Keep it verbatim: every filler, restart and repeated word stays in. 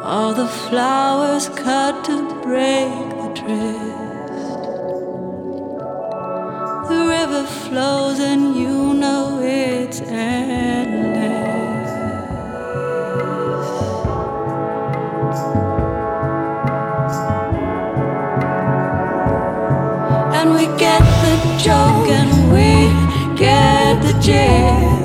All the flowers cut to break the tryst. The river flows and you know it's endless. And we get the joke and we get the gist.